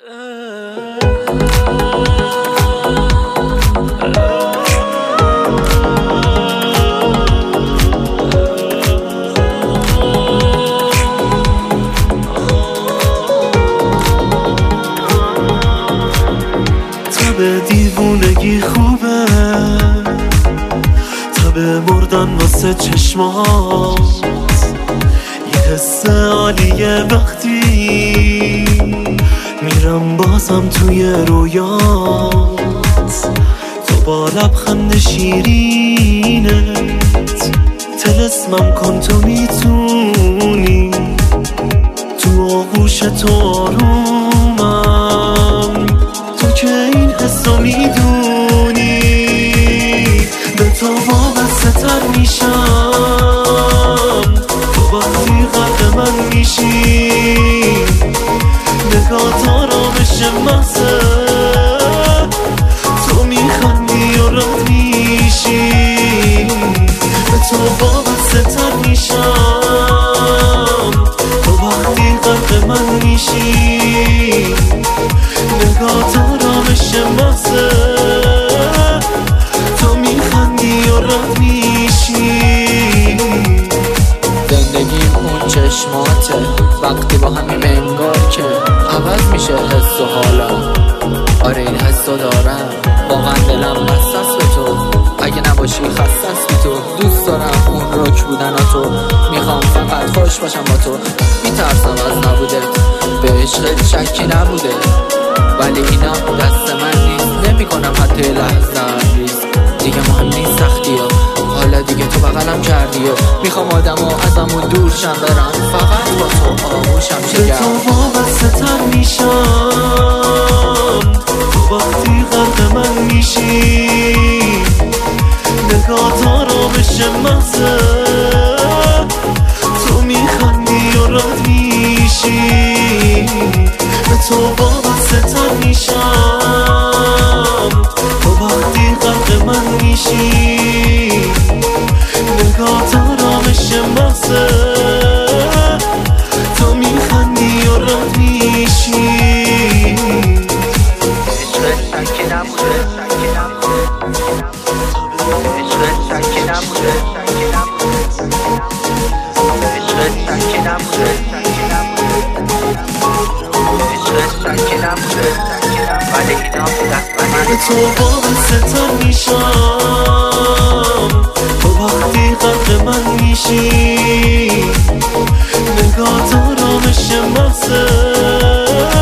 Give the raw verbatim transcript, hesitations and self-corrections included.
تب دیوونگی خوبه، تب مردن واسه چشمات، یه حس عالیه وقتی میرم بازم توی رویات. تو با لبخند شیرینت طلسمم کن، تو میتونی تو آغوش تو آرومم، تو که این حسو میدونی به تو وابسته تر میشم. تو وقتی غرق من میشی نگات آرامش محضه، تو میخندی و رد میشی به تو وابسته تر میشم. تو وقتی غرق من میشی نگات آرامش محضه، تو میخندی و رد میشی. زندگیم اون چشماته، وقتی با همین منگار که عوض میشه حس و حالا. آره این حسو دارم، واقعا دلم بسست به تو، اگه نباشی خستست بی تو. دوست دارم اون رک بودناتو، میخوام فقط خوش باشم با تو. میترسم از نبودت، به عشقت شکی نبوده، ولی اینا دست من نیست. نمی کنم حتی لحظه ریز، دیگه مهم نیست سختی ها، حالا دیگه تو بغلم کردی و میخوام آدم ها ازمون دور شم، برم فقط با تو آغوشم شگر. به تو وابسته تر میشم، تو وقتی غرق من میشی نگات آرامش محضه، تو میخندی و رد میشی به تو وابسته تر میشم. تو وقتی غرق من میشی نگات آرامش محضه، تو میخندی و رد میشی. عشقت سکی نبوده، سکی نبوده، عشقت سکی نبوده، سکی نبوده، عشقت سکی نبوده، سکی نبوده، عشقت سکی نبوده، سکی نبوده، ولی اینا دست من. به تو وابسته تر میشم، تو وقتی غرق من میشی نگات آرامش محضه،